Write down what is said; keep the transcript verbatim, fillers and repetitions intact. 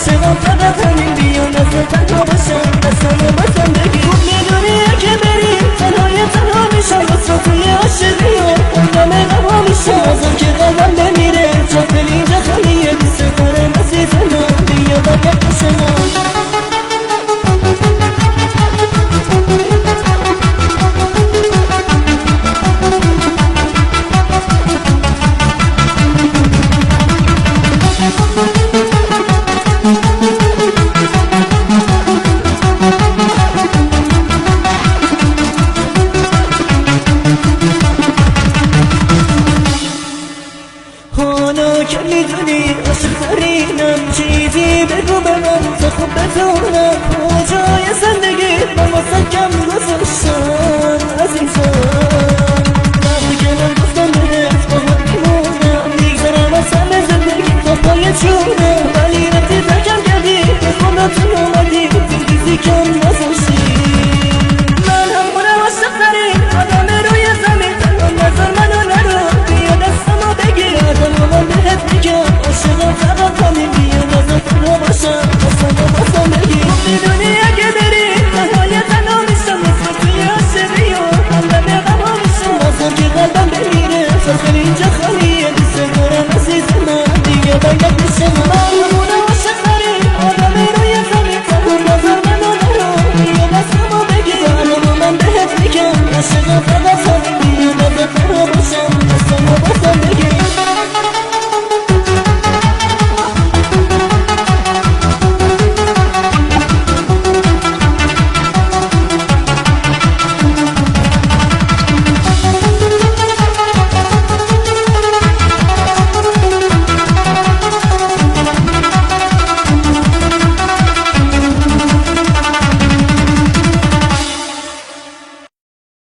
عاشقم فقط همین بیا نزد تنها باشم دستمو بزن بگیر خوب میدونی که بری تنهای تنها میشم واسه توی عاشقی و اندام غما میشم بازم که قلبم بمیره چون دل اینجا خالیه دوست دارم عزیزم بیا برگرد پیش من حالا که میدونی عاشق ترینم چیزی بگو به من تا خوب بتونم کجای زندگی با واسه کم گذاشتم عزیزم وقتی که من گفتم بهت با خود میمونم میگذارم از همه زندگی تا پای چونم ولی رفتی ترکم کردی به خونتون اومدی دیدی کم نذاشتی من همونه عاشق ترین آدم روی زمین تنها نظر منو نرو بیا دستمو بگیر آدمو بهت میگم عاشقم فقط همین بیا نظر تنها باشم دستمو بازم بگیر میدونی اگه بری تنهای تنها میشم مثل توی عاشقی و قلبم غما میشم بازم که قلبم بمیره فرقل اینجا خالیه دوست دارم عزیز من دیگه برگرد پیش من همونه عاشق ترین آدم روی زمین تنها نظر منو نرو بیا دستمو بگیر آدمو من بهت میگم عاشقم فقط